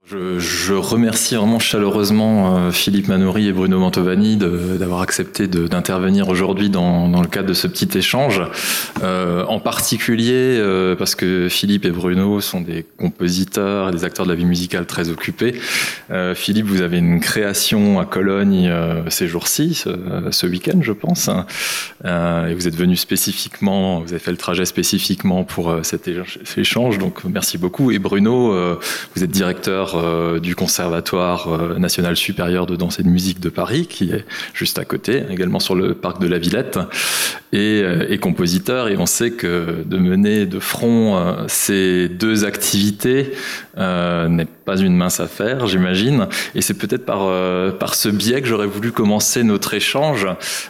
Je remercie vraiment chaleureusement Philippe Manoury et Bruno Mantovani d'avoir accepté d'intervenir aujourd'hui dans le cadre de ce petit échange. En particulier parce que Philippe et Bruno sont des compositeurs et des acteurs de la vie musicale très occupés. Philippe, vous avez une création à Cologne ces jours-ci, ce week-end je pense. Et vous êtes venu spécifiquement, vous avez fait le trajet spécifiquement pour cet échange, donc merci beaucoup. Et Bruno, vous êtes directeur du Conservatoire national supérieur de danse et de musique de Paris, qui est juste à côté, également sur le parc de la Villette, et compositeur. Et on sait que de mener de front ces deux activités n'est pas une mince affaire, j'imagine. Et c'est peut-être par ce biais que j'aurais voulu commencer notre échange,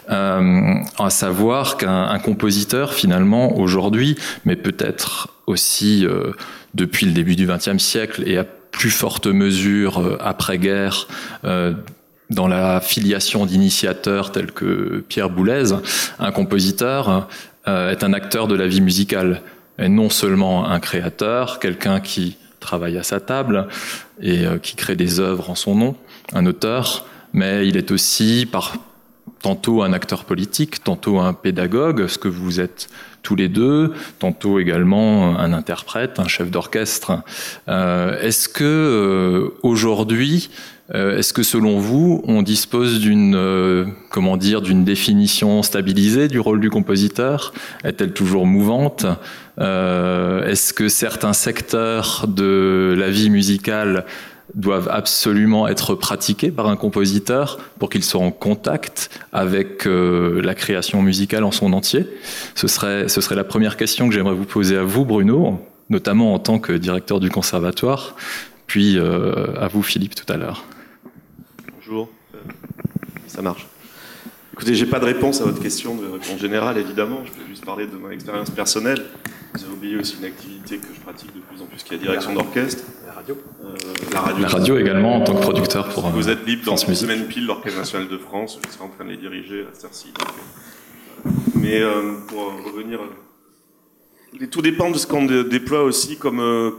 à savoir qu'un compositeur, finalement, aujourd'hui, mais peut-être aussi depuis le début du XXe siècle et à plus forte mesure après-guerre, dans la filiation d'initiateurs tels que Pierre Boulez, un compositeur est un acteur de la vie musicale, et non seulement un créateur, quelqu'un qui travaille à sa table et qui crée des œuvres en son nom, un auteur, mais il est aussi tantôt un acteur politique, tantôt un pédagogue, ce que vous êtes tous les deux, tantôt également un interprète, un chef d'orchestre. Est-ce que aujourd'hui, est-ce que selon vous, on dispose d'une définition stabilisée du rôle du compositeur? Est-elle toujours mouvante? Est-ce que certains secteurs de la vie musicale doivent absolument être pratiqués par un compositeur pour qu'il soit en contact avec la création musicale en son entier? Ce serait la première question que j'aimerais vous poser à vous, Bruno, notamment en tant que directeur du conservatoire, puis à vous, Philippe, tout à l'heure. Bonjour, ça marche. Écoutez, j'ai pas de réponse à votre question, de réponse générale, évidemment. Je peux juste parler de mon expérience personnelle. Vous avez oublié aussi une activité que je pratique de plus en plus, qui est la direction d'orchestre. La radio. La radio également, en tant que producteur pour vous êtes libre dans France une Musique. semaine pile, l'Orchestre National de France. Je serai en train de les diriger à cette heure-ci. Mais pour revenir... tout dépend de ce qu'on déploie aussi comme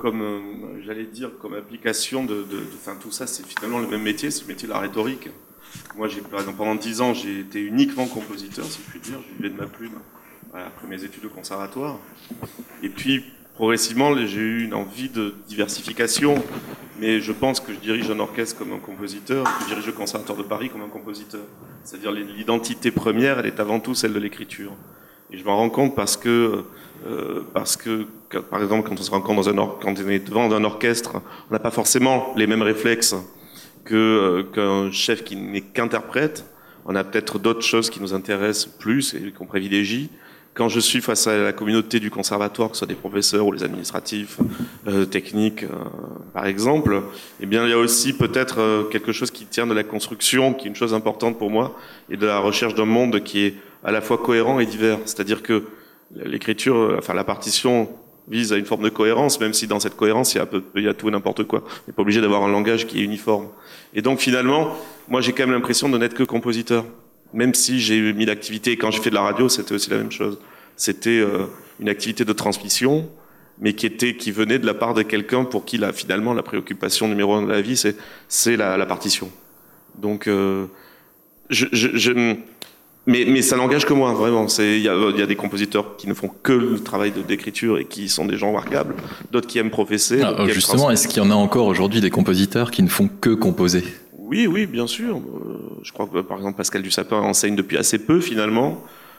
application enfin, tout ça, c'est finalement le même métier, c'est le métier de la rhétorique. Moi, par exemple, pendant 10 ans, j'ai été uniquement compositeur, si je puis dire. Je vivais de ma plume, voilà, après mes études au conservatoire. Et puis, progressivement, j'ai eu une envie de diversification. Mais je pense que je dirige un orchestre comme un compositeur, que je dirige le Conservatoire de Paris comme un compositeur. C'est-à-dire l'identité première, elle est avant tout celle de l'écriture. Et je m'en rends compte parce que par exemple, quand on se rencontre quand on est devant un orchestre, on n'a pas forcément les mêmes réflexes qu'un chef qui n'est qu'interprète. On a peut-être d'autres choses qui nous intéressent plus et qu'on privilégie. Quand je suis face à la communauté du conservatoire, que ce soit des professeurs ou les administratifs, techniques, par exemple, eh bien, il y a aussi peut-être quelque chose qui tient de la construction, qui est une chose importante pour moi, et de la recherche d'un monde qui est à la fois cohérent et divers. C'est-à-dire que l'écriture, enfin la partition vise à une forme de cohérence, même si dans cette cohérence, il y a tout et n'importe quoi. On n'est pas obligé d'avoir un langage qui est uniforme. Et donc finalement, moi j'ai quand même l'impression de n'être que compositeur. Même si j'ai mis l'activité, et quand j'ai fait de la radio, c'était aussi la même chose. C'était une activité de transmission, mais qui venait de la part de quelqu'un pour qui finalement la préoccupation numéro 1 de la vie, c'est la partition. Donc mais ça n'engage que moi, vraiment. Il y a des compositeurs qui ne font que le travail d'écriture et qui sont des gens remarquables, d'autres qui aiment professer. Justement, est-ce qu'il y en a encore aujourd'hui des compositeurs qui ne font que composer? Oui, bien sûr. Je crois que, par exemple, Pascal Dussapin enseigne depuis assez peu, finalement.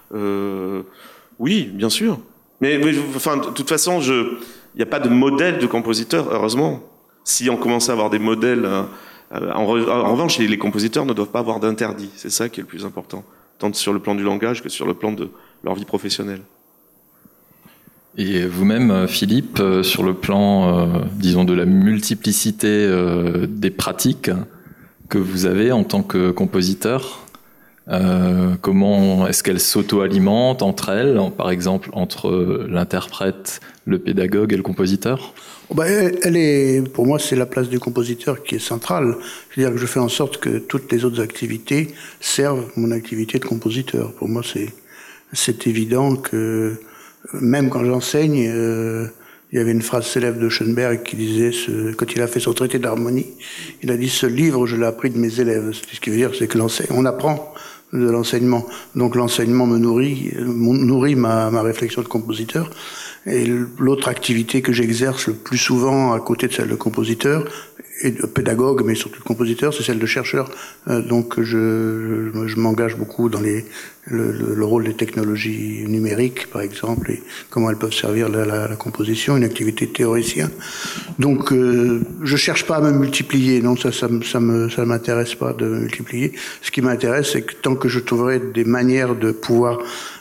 Oui, bien sûr. Mais enfin, de toute façon, il n'y a pas de modèle de compositeur, heureusement. Si on commençait à avoir des modèles... en revanche, les compositeurs ne doivent pas avoir d'interdit. C'est ça qui est le plus important. Tant sur le plan du langage que sur le plan de leur vie professionnelle. Et vous-même, Philippe, sur le plan, disons, de la multiplicité des pratiques que vous avez en tant que compositeur, comment est-ce qu'elles s'auto-alimentent entre elles, par exemple entre l'interprète, le pédagogue et le compositeur? Pour moi, c'est la place du compositeur qui est centrale. C'est-à-dire que je fais en sorte que toutes les autres activités servent mon activité de compositeur. Pour moi, c'est évident que même quand j'enseigne, Il y avait une phrase célèbre de Schoenberg qui disait, quand il a fait son traité d'harmonie, il a dit « Ce livre, je l'ai appris de mes élèves ». Ce qui veut dire, c'est que on apprend de l'enseignement. Donc l'enseignement me nourrit ma réflexion de compositeur. Et l'autre activité que j'exerce le plus souvent à côté de celle de compositeur, et de pédagogue, mais surtout de compositeur, c'est celle de chercheur. Donc je m'engage beaucoup dans le rôle des technologies numériques, par exemple, et comment elles peuvent servir la composition, une activité de théoricien. Donc je cherche pas à me multiplier, non, ça m'intéresse pas de me multiplier. Ce qui m'intéresse, c'est que tant que je trouverai des manières de pouvoir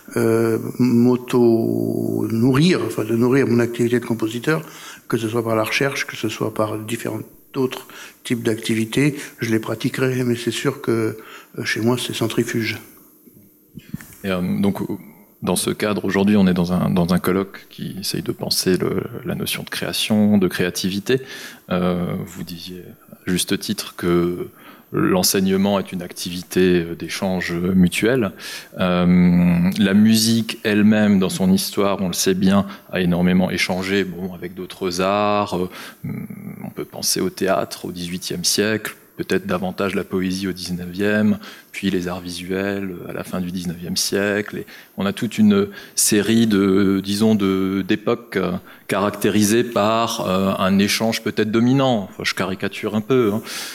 m'auto-nourrir, enfin de nourrir mon activité de compositeur, que ce soit par la recherche, que ce soit par différentes d'autres types d'activités, je les pratiquerai, mais c'est sûr que chez moi, c'est centrifuge. Et donc, dans ce cadre, aujourd'hui, on est dans un colloque qui essaye de penser la notion de création, de créativité. Vous disiez, à juste titre, que l'enseignement est une activité d'échange mutuel. La musique elle-même, dans son histoire, on le sait bien, a énormément échangé avec d'autres arts. On peut penser au théâtre au XVIIIe siècle, peut-être davantage la poésie au XIXe, puis les arts visuels à la fin du XIXe siècle. Et on a toute une série d'époques caractérisées par un échange peut-être dominant. Enfin, je caricature un peu.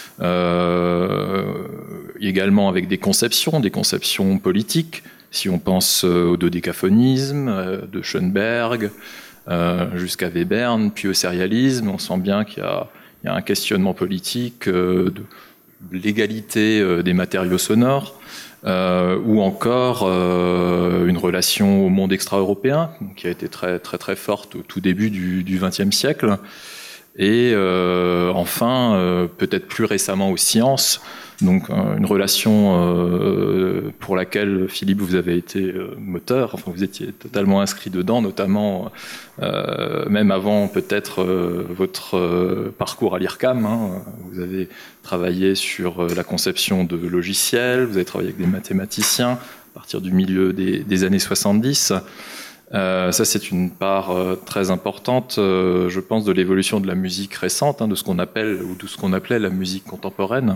Également avec des conceptions politiques. Si on pense au dodécaphonisme de Schoenberg jusqu'à Webern, puis au sérialisme, on sent bien qu'il y a un questionnement politique de l'égalité des matériaux sonores, ou encore une relation au monde extra-européen qui a été très très très forte au tout début du XXe siècle, et enfin peut-être plus récemment aux sciences. Donc une relation pour laquelle, Philippe, vous avez été moteur, enfin vous étiez totalement inscrit dedans, notamment même avant peut-être votre parcours à l'IRCAM. Vous avez travaillé sur la conception de logiciels, vous avez travaillé avec des mathématiciens à partir du milieu des années 70. Ça, c'est une part très importante, je pense, de l'évolution de la musique récente, de ce qu'on appelle, ou de ce qu'on appelait la musique contemporaine.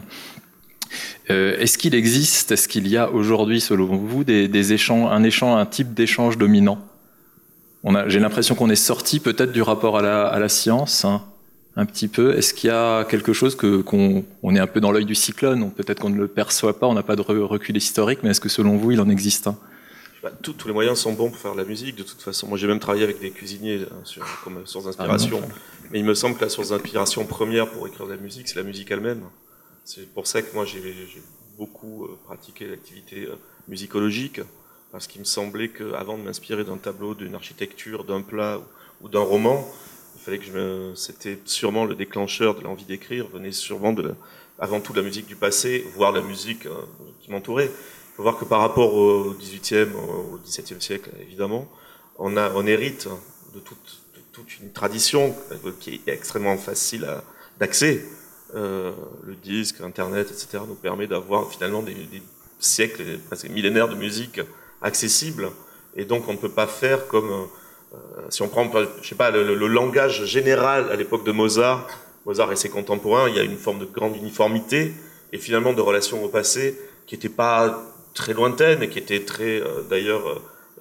Est-ce qu'il y a aujourd'hui, selon vous, un type d'échange dominant? J'ai l'impression qu'on est sorti peut-être du rapport à la science, un petit peu. Est-ce qu'il y a quelque chose qu'on est un peu dans l'œil du cyclone, peut-être qu'on ne le perçoit pas, on n'a pas de recul historique, mais est-ce que selon vous, il en existe un? Tous les moyens sont bons pour faire de la musique, de toute façon. Moi, j'ai même travaillé avec des cuisiniers comme source d'inspiration. Mais il me semble que la source d'inspiration première pour écrire de la musique, c'est la musique elle-même. C'est pour ça que moi, j'ai beaucoup pratiqué l'activité musicologique, parce qu'il me semblait qu'avant de m'inspirer d'un tableau, d'une architecture, d'un plat ou d'un roman, il fallait que c'était sûrement le déclencheur de l'envie d'écrire, venait sûrement avant tout de la musique du passé, voire la musique qui m'entourait. Il faut voir que par rapport au XVIIIe, au XVIIe siècle, évidemment, on hérite de toute une tradition qui est extrêmement facile d'accès. Le disque, Internet, etc. nous permet d'avoir finalement des siècles, presque millénaires de musique accessible. Et donc on ne peut pas faire comme... si on prend, je sais pas, le langage général à l'époque de Mozart et ses contemporains, il y a une forme de grande uniformité et finalement de relation au passé qui n'était pas très lointaine et qui était très, d'ailleurs,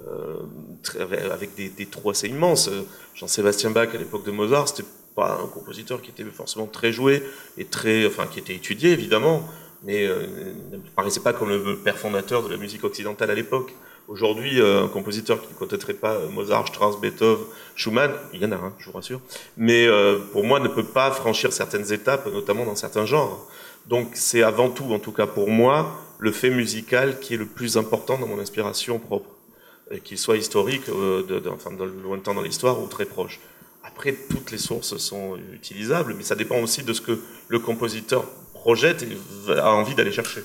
avec des trous assez immenses. Jean-Sébastien Bach, à l'époque de Mozart, c'était pas un compositeur qui était forcément très joué et qui était étudié, évidemment, mais ne paraissait pas comme le père fondateur de la musique occidentale à l'époque. Aujourd'hui, un compositeur qui ne connaîtrait pas Mozart, Strauss, Beethoven, Schumann, il y en a un, je vous rassure, mais pour moi ne peut pas franchir certaines étapes, notamment dans certains genres. Donc c'est avant tout, en tout cas pour moi, le fait musical qui est le plus important dans mon inspiration propre, qu'il soit historique, lointain dans l'histoire ou très proche. Après, toutes les sources sont utilisables, mais ça dépend aussi de ce que le compositeur projette et a envie d'aller chercher.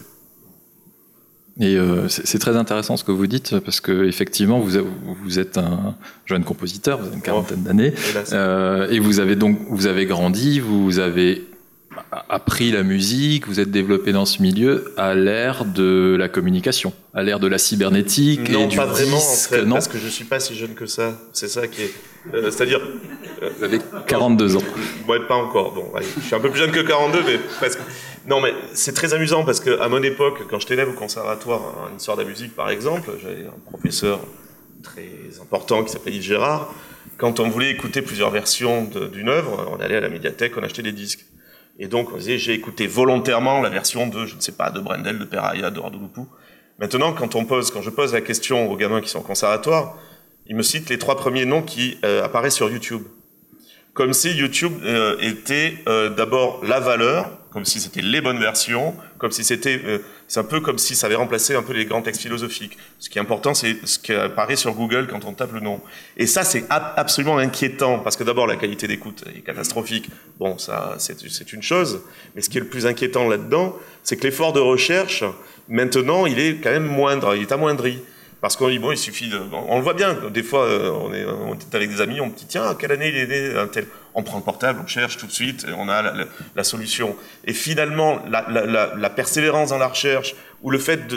Et c'est très intéressant ce que vous dites, parce que effectivement, vous êtes un jeune compositeur, vous avez une quarantaine d'années, et vous avez grandi, vous avez appris la musique, vous êtes développé dans ce milieu à l'ère de la communication, à l'ère de la cybernétique non, et du pas vraiment, disque, en fait, non? parce que je suis pas si jeune que ça. C'est ça qui est... c'est-à-dire... Vous avez 42 ans. Ouais, pas encore. Bon, allez, je suis un peu plus jeune que 42, mais presque. Non, mais c'est très amusant parce que à mon époque, quand j'étais élève au conservatoire en histoire de la musique, par exemple, j'avais un professeur très important qui s'appelait Yves Gérard. Quand on voulait écouter plusieurs versions d'une œuvre, on allait à la médiathèque, on achetait des disques. Et donc, on disait, j'ai écouté volontairement la version de, je ne sais pas, de Brendel, de Peraya, de Radouloupou. Maintenant, quand je pose la question aux gamins qui sont au conservatoire, ils me citent les 3 premiers noms qui apparaissent sur YouTube. Comme si YouTube était d'abord la valeur, comme si c'était les bonnes versions, comme si c'était... c'est un peu comme si ça avait remplacé un peu les grands textes philosophiques. Ce qui est important, c'est ce qui apparaît sur Google quand on tape le nom. Et ça, c'est absolument inquiétant, parce que d'abord, la qualité d'écoute est catastrophique. Bon, ça, c'est une chose. Mais ce qui est le plus inquiétant là-dedans, c'est que l'effort de recherche, maintenant, il est quand même moindre, il est amoindri. Parce qu'on dit, bon, il suffit de... On le voit bien, des fois, on est avec des amis, on me dit, tiens, quelle année il est né un tel... On prend le portable, on cherche tout de suite, et on a la solution. Et finalement, la persévérance dans la recherche, ou le fait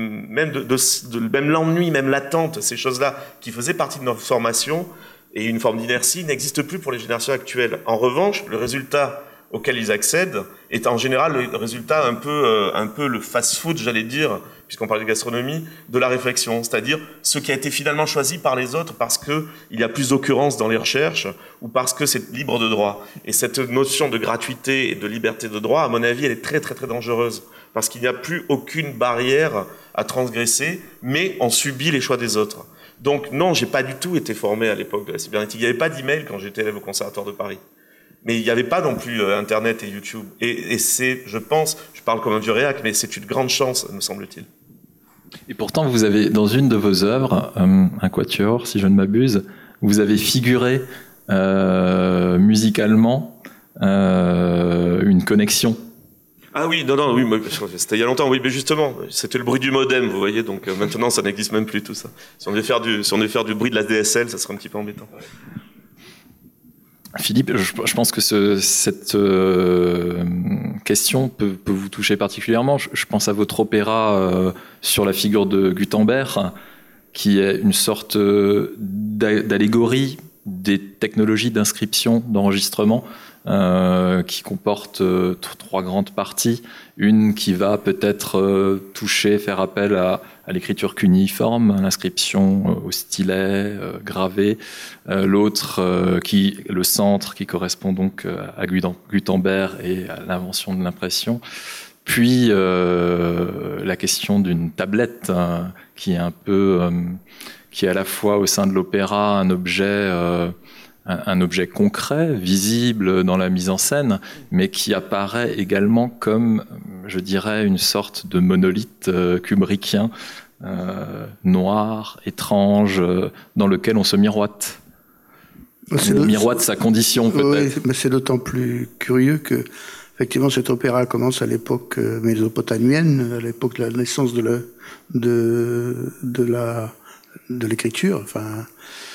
même l'ennui, même l'attente, ces choses-là, qui faisaient partie de notre formation, et une forme d'inertie, n'existe plus pour les générations actuelles. En revanche, le résultat auquel ils accèdent est en général le résultat un peu le fast-food, j'allais dire, puisqu'on parle de gastronomie, de la réflexion, c'est-à-dire ce qui a été finalement choisi par les autres parce que il y a plus d'occurrences dans les recherches ou parce que c'est libre de droit. Et cette notion de gratuité et de liberté de droit, à mon avis, elle est très très très dangereuse parce qu'il n'y a plus aucune barrière à transgresser, mais on subit les choix des autres. Donc non, j'ai pas du tout été formé à l'époque de la cybernétique. Il n'y avait pas d'email quand j'étais élève au Conservatoire de Paris. Mais il n'y avait pas non plus Internet et YouTube. Et c'est, je pense, je parle comme un vieux réac, mais c'est une grande chance, me semble-t-il. Et pourtant, vous avez, dans une de vos œuvres, un quatuor, si je ne m'abuse, vous avez figuré musicalement une connexion. Ah oui, non, oui, c'était il y a longtemps, oui, mais justement, c'était le bruit du modem, vous voyez, donc maintenant ça n'existe même plus tout ça. Si on devait faire du bruit de la DSL, ça serait un petit peu embêtant. Philippe, je pense que cette question peut vous toucher particulièrement. Je pense à votre opéra sur la figure de Gutenberg, qui est une sorte d'allégorie des technologies d'inscription, d'enregistrement, qui comporte 3 grandes parties. Une qui va peut-être toucher, faire appel à l'écriture cuniforme, à l'inscription au stylet gravé. L'autre, le centre, qui correspond donc à Gutenberg et à l'invention de l'impression. Puis la question d'une tablette qui est un peu, qui est à la fois au sein de l'opéra un objet concret, visible dans la mise en scène, mais qui apparaît également comme, je dirais, une sorte de monolithe kubrickien, noir, étrange, dans lequel on se miroite. On miroite sa condition, peut-être. Oui, mais c'est d'autant plus curieux que, effectivement, cet opéra commence à l'époque mésopotamienne, à l'époque de la naissance de l'écriture, enfin...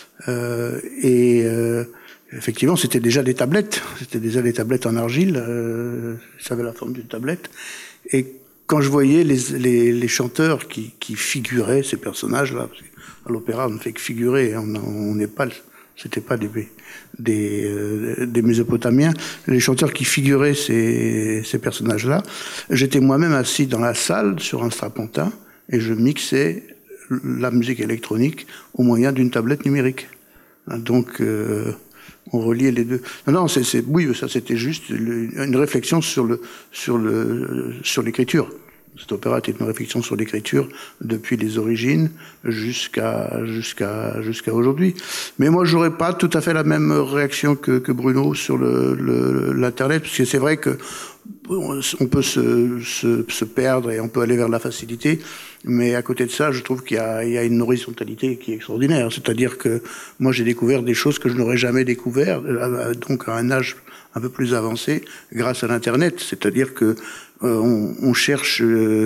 effectivement, c'était déjà des tablettes. C'était déjà des tablettes en argile. Ça avait la forme d'une tablette. Et quand je voyais les chanteurs qui figuraient ces personnages-là, parce qu'à l'opéra, on ne fait que figurer. On n'est pas, c'était pas des Mésopotamiens. Les chanteurs qui figuraient ces personnages-là, j'étais moi-même assis dans la salle sur un strapontin et je mixais la musique électronique au moyen d'une tablette numérique. Donc, on reliait les deux. Non, oui, ça c'était juste une réflexion sur l'écriture. Cet opéra était une réflexion sur l'écriture depuis les origines jusqu'à aujourd'hui. Mais moi, j'aurais pas tout à fait la même réaction que Bruno sur l'internet, parce que c'est vrai que on peut se perdre et on peut aller vers la facilité, mais à côté de ça, je trouve qu'il y a une horizontalité qui est extraordinaire. C'est-à-dire que moi, j'ai découvert des choses que je n'aurais jamais découvert, donc à un âge un peu plus avancé, grâce à l'internet. C'est-à-dire que on cherche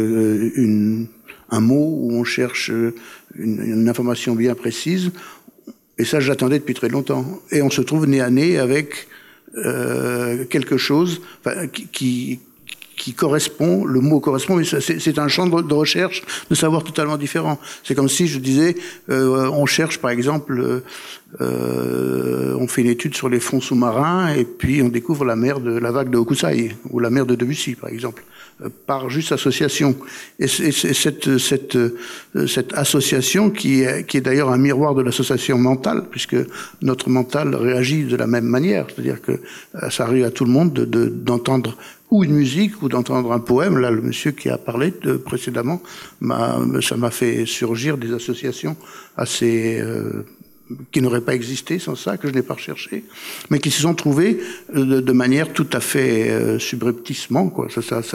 un mot ou on cherche une information bien précise, et ça, j'attendais depuis très longtemps. Et on se trouve nez à nez avec quelque chose qui correspond, le mot correspond, mais c'est un champ de recherche, de savoir totalement différent. C'est comme si je disais, on cherche par exemple, on fait une étude sur les fonds sous-marins et puis on découvre la vague de Hokusai ou la mer de Debussy par exemple, par juste association. Et cette association qui est d'ailleurs un miroir de l'association mentale, puisque notre mental réagit de la même manière, c'est-à-dire que ça arrive à tout le monde d'entendre ou une musique, ou d'entendre un poème. Là, le monsieur qui a parlé précédemment, ça m'a fait surgir des associations assez qui n'auraient pas existé sans ça, que je n'ai pas recherché, mais qui se sont trouvées de manière tout à fait subrepticement, quoi.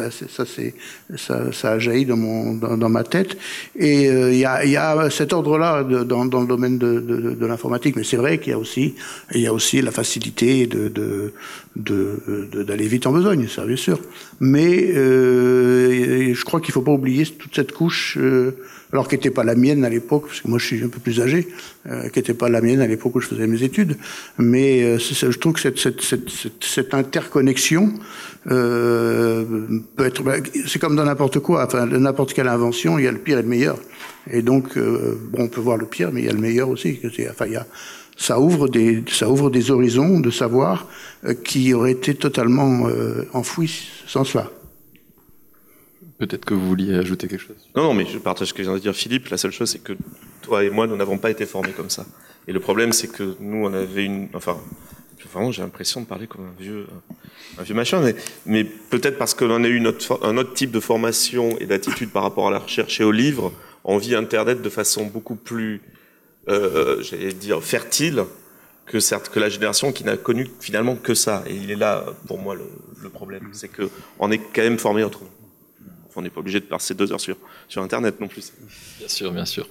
Ça a jailli dans ma tête. Et il y a cet ordre-là dans le domaine de l'informatique, mais c'est vrai qu'il y a aussi la facilité d'aller vite en besogne, ça bien sûr. Mais je crois qu'il faut pas oublier toute cette couche, alors qui n'était pas la mienne à l'époque, parce que moi je suis un peu plus âgé, qui n'était pas la mienne à l'époque où je faisais mes études. Mais je trouve que cette interconnexion peut être, c'est comme dans n'importe quoi, enfin n'importe quelle invention, il y a le pire et le meilleur. Et donc on peut voir le pire, mais il y a le meilleur aussi. Ça ouvre des horizons de savoir qui auraient été totalement enfouis sans cela. Peut-être que vous vouliez ajouter quelque chose. Non, mais je partage ce que vient de dire Philippe. La seule chose, c'est que toi et moi, nous n'avons pas été formés comme ça. Et le problème, c'est que nous, on avait vraiment, j'ai l'impression de parler comme un vieux machin, mais peut-être parce qu'on a eu un autre type de formation et d'attitude par rapport à la recherche et au livre, on vit Internet de façon beaucoup plus, j'allais dire, fertile que la génération qui n'a connu finalement que ça. Et il est là, pour moi, le problème. C'est que on est quand même formé autrement. On n'est pas obligé de passer 2 heures sur Internet non plus. Bien sûr, bien sûr.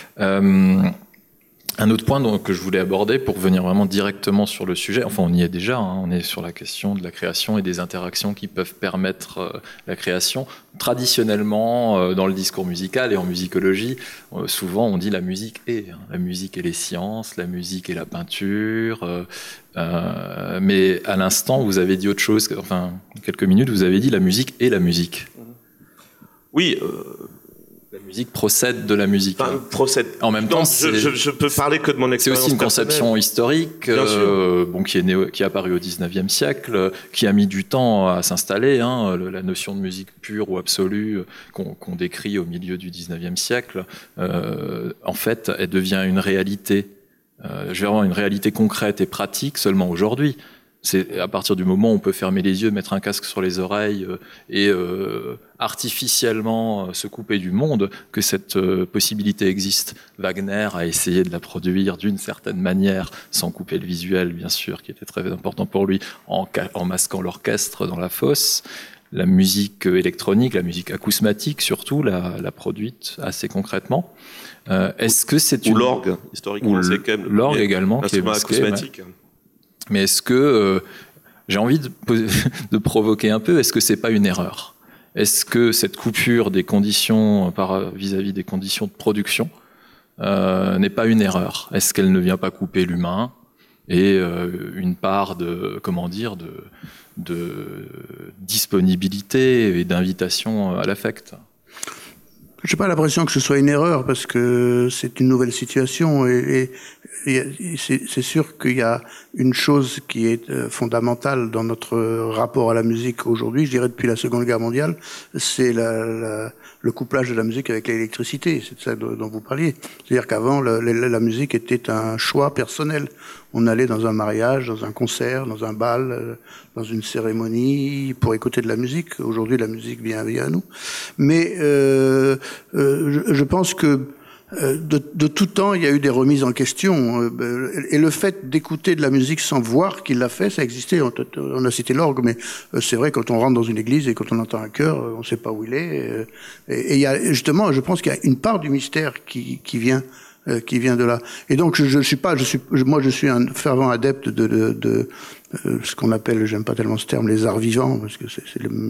Un autre point que je voulais aborder pour venir vraiment directement sur le sujet, enfin on y est déjà, on est sur la question de la création et des interactions qui peuvent permettre la création. Traditionnellement, dans le discours musical et en musicologie, souvent on dit la musique est. La musique et les sciences, la musique et la peinture. Mais à l'instant, vous avez dit autre chose, enfin quelques minutes, vous avez dit la musique et la musique. Oui, la musique procède de la musique. Enfin, procède. En même temps, je peux parler que de mon expérience. C'est aussi une conception historique, qui est apparue au XIXe siècle, qui a mis du temps à s'installer. La notion de musique pure ou absolue qu'on décrit au milieu du XIXe siècle, en fait, elle devient une réalité. Vraiment une réalité concrète et pratique seulement aujourd'hui. C'est à partir du moment où on peut fermer les yeux, mettre un casque sur les oreilles et artificiellement se couper du monde que cette possibilité existe. Wagner a essayé de la produire d'une certaine manière, sans couper le visuel, bien sûr, qui était très important pour lui, en masquant l'orchestre dans la fosse. La musique électronique, la musique acousmatique surtout, l'a produite assez concrètement. Est-ce que c'est ou l'orgue, historiquement, c'est quand même l'orgue également, qui est masqué, acousmatique. Ouais. Mais est-ce que, j'ai envie de provoquer un peu, est-ce que c'est pas une erreur ? Est-ce que cette coupure des conditions vis-à-vis des conditions de production n'est pas une erreur ? Est-ce qu'elle ne vient pas couper l'humain et une part de disponibilité et d'invitation à l'affect ? Je n'ai pas l'impression que ce soit une erreur parce que c'est une nouvelle situation et c'est sûr qu'il y a une chose qui est fondamentale dans notre rapport à la musique aujourd'hui, je dirais depuis la Seconde Guerre mondiale, c'est le couplage de la musique avec l'électricité, c'est de ça dont vous parliez. C'est-à-dire qu'avant, la musique était un choix personnel. On allait dans un mariage, dans un concert, dans un bal, dans une cérémonie pour écouter de la musique. Aujourd'hui, la musique vient à nous. Mais je pense que de tout temps, il y a eu des remises en question. Et le fait d'écouter de la musique sans voir qu'il l'a fait, ça existait. On a cité l'orgue, mais c'est vrai, quand on rentre dans une église et quand on entend un chœur, on ne sait pas où il est. Et il y a, justement, je pense qu'il y a une part du mystère qui vient de là. Et donc, je suis un fervent adepte de ce qu'on appelle, j'aime pas tellement ce terme, les arts vivants, parce que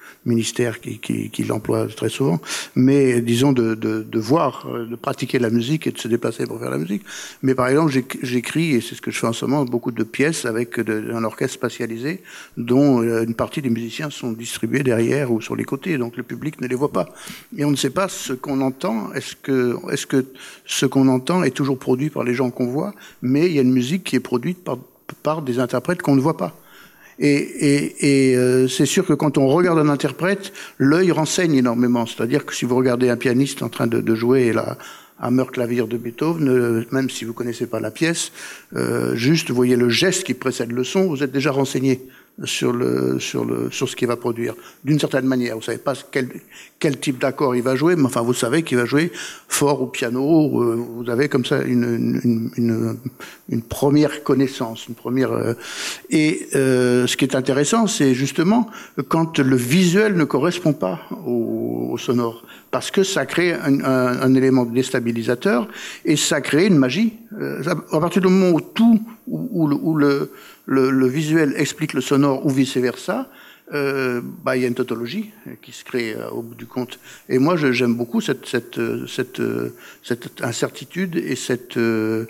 ministère qui l'emploie très souvent, mais disons de voir, de pratiquer la musique et de se déplacer pour faire la musique. Mais par exemple, j'écris, et c'est ce que je fais en ce moment, beaucoup de pièces avec un orchestre spatialisé dont une partie des musiciens sont distribués derrière ou sur les côtés, donc le public ne les voit pas. Et on ne sait pas ce qu'on entend. Est-ce que ce qu'on entend est toujours produit par les gens qu'on voit, mais il y a une musique qui est produite par des interprètes qu'on ne voit pas. Et c'est sûr que quand on regarde un interprète, l'œil renseigne énormément. C'est-à-dire que si vous regardez un pianiste en train de jouer Hammerklavier de Beethoven, même si vous connaissez pas la pièce, juste voyez le geste qui précède le son, vous êtes déjà renseigné sur ce qu'il va produire. D'une certaine manière, vous savez pas quel type d'accord il va jouer, mais enfin vous savez qu'il va jouer fort au piano. Vous avez comme ça une première connaissance, une première. Ce qui est intéressant, c'est justement quand le visuel ne correspond pas au sonore, parce que ça crée un élément déstabilisateur et ça crée une magie. À partir du moment où le visuel explique le sonore ou vice-versa, il y a une tautologie qui se crée au bout du compte. Et moi, j'aime beaucoup cette incertitude et cette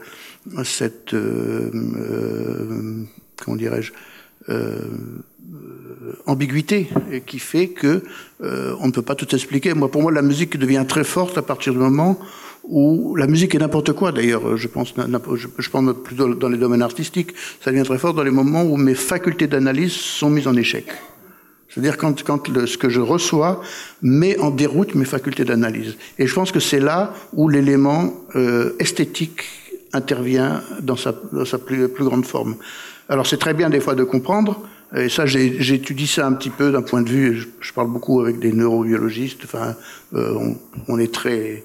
comment dirais-je, ambiguïté qui fait que on ne peut pas tout expliquer. Pour moi, la musique devient très forte à partir du moment où la musique est n'importe quoi. D'ailleurs, je pense plutôt dans les domaines artistiques, ça devient très fort dans les moments où mes facultés d'analyse sont mises en échec. C'est-à-dire quand ce que je reçois met en déroute mes facultés d'analyse. Et je pense que c'est là où l'élément esthétique intervient dans sa plus grande forme. Alors c'est très bien des fois de comprendre, et ça j'étudie ça un petit peu d'un point de vue, je parle beaucoup avec des neurobiologistes, enfin on est très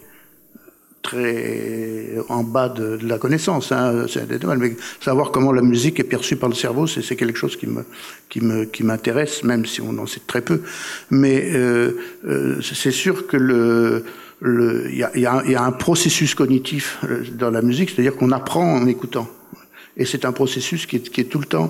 en bas de la connaissance, hein, mais savoir comment la musique est perçue par le cerveau, c'est quelque chose qui m'intéresse, même si on en sait très peu. Mais c'est sûr que il y a un processus cognitif dans la musique, c'est-à-dire qu'on apprend en écoutant. Et c'est un processus qui est tout le temps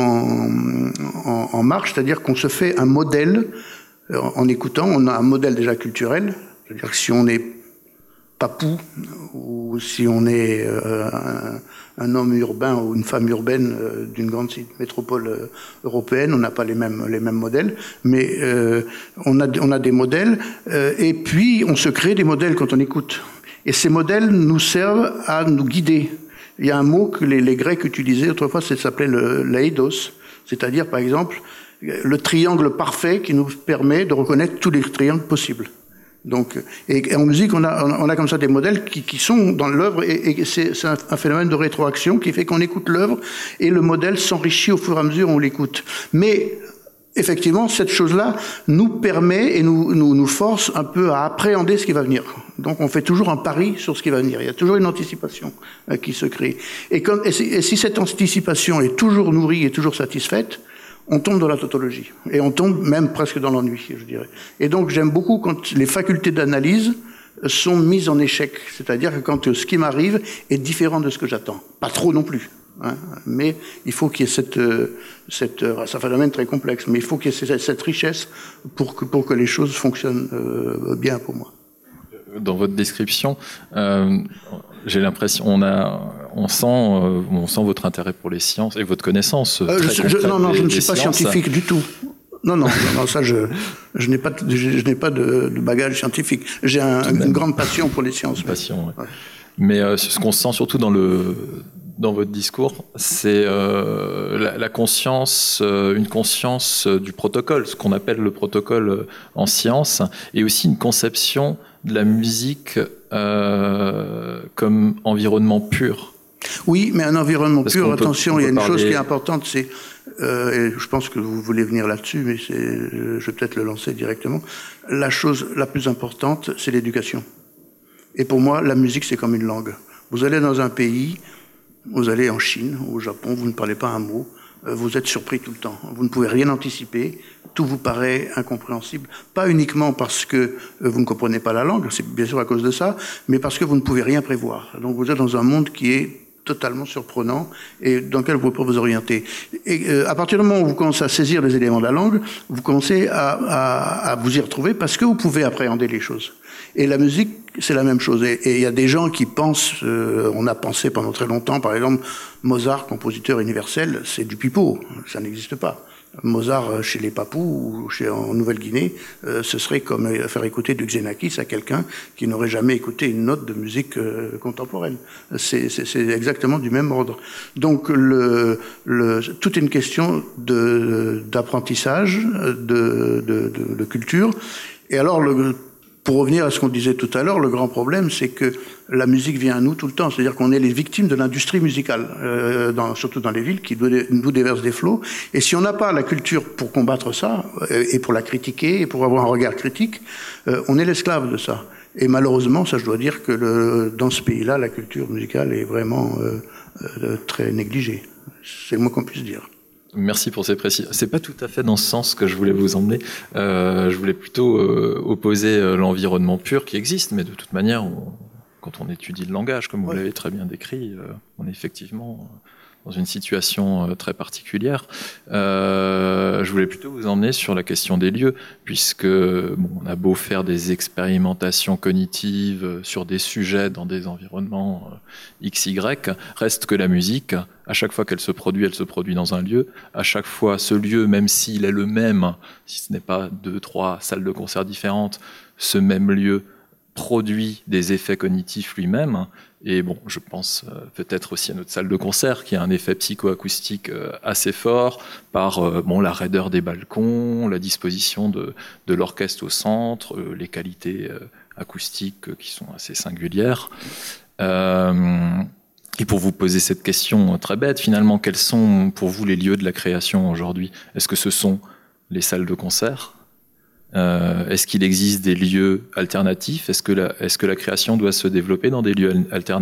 en marche, c'est-à-dire qu'on se fait un modèle en écoutant. On a un modèle déjà culturel, c'est-à-dire que si on est papou ou si on est un homme urbain ou une femme urbaine d'une grande métropole européenne, on n'a pas les mêmes modèles, mais on a des modèles et puis on se crée des modèles quand on écoute. Et ces modèles nous servent à nous guider. Il y a un mot que les Grecs utilisaient autrefois, ça s'appelait l'eidos, c'est-à-dire par exemple le triangle parfait qui nous permet de reconnaître tous les triangles possibles. Donc, et en musique, on a comme ça des modèles qui sont dans l'œuvre, et c'est un phénomène de rétroaction qui fait qu'on écoute l'œuvre et le modèle s'enrichit au fur et à mesure où on l'écoute. Mais effectivement, cette chose-là nous permet et nous force un peu à appréhender ce qui va venir. Donc, on fait toujours un pari sur ce qui va venir. Il y a toujours une anticipation qui se crée. Et si cette anticipation est toujours nourrie et toujours satisfaite, on tombe dans la tautologie. Et on tombe même presque dans l'ennui, je dirais. Et donc, j'aime beaucoup quand les facultés d'analyse sont mises en échec. C'est-à-dire que quand ce qui m'arrive est différent de ce que j'attends. Pas trop non plus. Hein, mais il faut qu'il y ait c'est un phénomène très complexe, mais il faut qu'il y ait cette richesse pour que les choses fonctionnent bien pour moi. Dans votre description, j'ai l'impression, on sent votre intérêt pour les sciences et votre connaissance. Je ne suis pas scientifique du tout. Non, ça je n'ai pas de bagage scientifique. J'ai une grande passion pour les sciences. Passion, ouais. Mais ce qu'on sent surtout dans votre discours, c'est la conscience, une conscience du protocole, ce qu'on appelle le protocole en science, et aussi une conception de la musique comme environnement pur. Oui, mais un environnement pur, attention, il y a une chose qui est importante, c'est, et je pense que vous voulez venir là-dessus, mais je vais peut-être le lancer directement, la chose la plus importante, c'est l'éducation. Et pour moi, la musique, c'est comme une langue. Vous allez dans un pays, vous allez en Chine, au Japon, vous ne parlez pas un mot, vous êtes surpris tout le temps. Vous ne pouvez rien anticiper, tout vous paraît incompréhensible, pas uniquement parce que vous ne comprenez pas la langue, c'est bien sûr à cause de ça, mais parce que vous ne pouvez rien prévoir. Donc vous êtes dans un monde qui est totalement surprenant et dans lequel vous ne pouvez pas vous orienter. Et à partir du moment où vous commencez à saisir les éléments de la langue, vous commencez à vous y retrouver parce que vous pouvez appréhender les choses. Et la musique, c'est la même chose. Et il y a des gens qui pensent, on a pensé pendant très longtemps, par exemple, Mozart, compositeur universel, c'est du pipeau, ça n'existe pas. Mozart chez les Papous ou en Nouvelle-Guinée, ce serait comme faire écouter du Xenakis à quelqu'un qui n'aurait jamais écouté une note de musique contemporaine. C'est exactement du même ordre. Donc tout est une question d'apprentissage, de culture. Et alors pour revenir à ce qu'on disait tout à l'heure, le grand problème, c'est que la musique vient à nous tout le temps. C'est-à-dire qu'on est les victimes de l'industrie musicale, surtout dans les villes, qui nous déverse des flots. Et si on n'a pas la culture pour combattre ça, et pour la critiquer, et pour avoir un regard critique, on est l'esclave de ça. Et malheureusement, ça je dois dire que dans ce pays-là, la culture musicale est vraiment très négligée. C'est le moins qu'on puisse dire. Merci pour ces précisions. C'est pas tout à fait dans ce sens que je voulais vous emmener. Je voulais plutôt opposer l'environnement pur qui existe, mais de toute manière, quand on étudie le langage, comme vous l'avez très bien décrit, on est effectivement dans une situation très particulière. Je voulais plutôt vous emmener sur la question des lieux, puisque on a beau faire des expérimentations cognitives sur des sujets dans des environnements XY, reste que la musique, à chaque fois qu'elle se produit dans un lieu. À chaque fois, ce lieu, même s'il est le même, si ce n'est pas 2, 3 salles de concert différentes, ce même lieu produit des effets cognitifs lui-même. Et bon, je pense peut-être aussi à notre salle de concert qui a un effet psychoacoustique assez fort par la raideur des balcons, la disposition de l'orchestre au centre, les qualités acoustiques qui sont assez singulières. Et pour vous poser cette question très bête, finalement, quels sont pour vous les lieux de la création aujourd'hui ? Est-ce que ce sont les salles de concert ? Est-ce qu'il existe des lieux alternatifs ? Est-ce que la création doit se développer dans des lieux alternatifs ?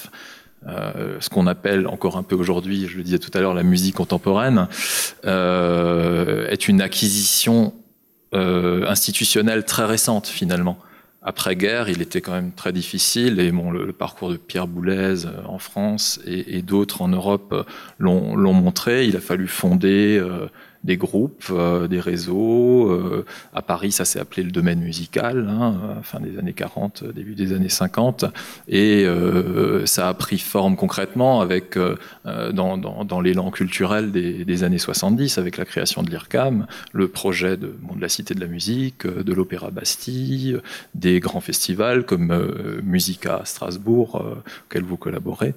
Ce qu'on appelle encore un peu aujourd'hui, je le disais tout à l'heure, la musique contemporaine, est une acquisition institutionnelle très récente finalement. Après-guerre, il était quand même très difficile, et le parcours de Pierre Boulez en France et d'autres en Europe l'ont montré. Il a fallu fonder des groupes, des réseaux. À Paris, ça s'est appelé le domaine musical, fin des années 40, début des années 50. Et ça a pris forme concrètement avec dans l'élan culturel des années 70, avec la création de l'IRCAM, le projet de la Cité de la musique, de l'Opéra Bastille, des grands festivals comme Musica à Strasbourg, auquel vous collaborez.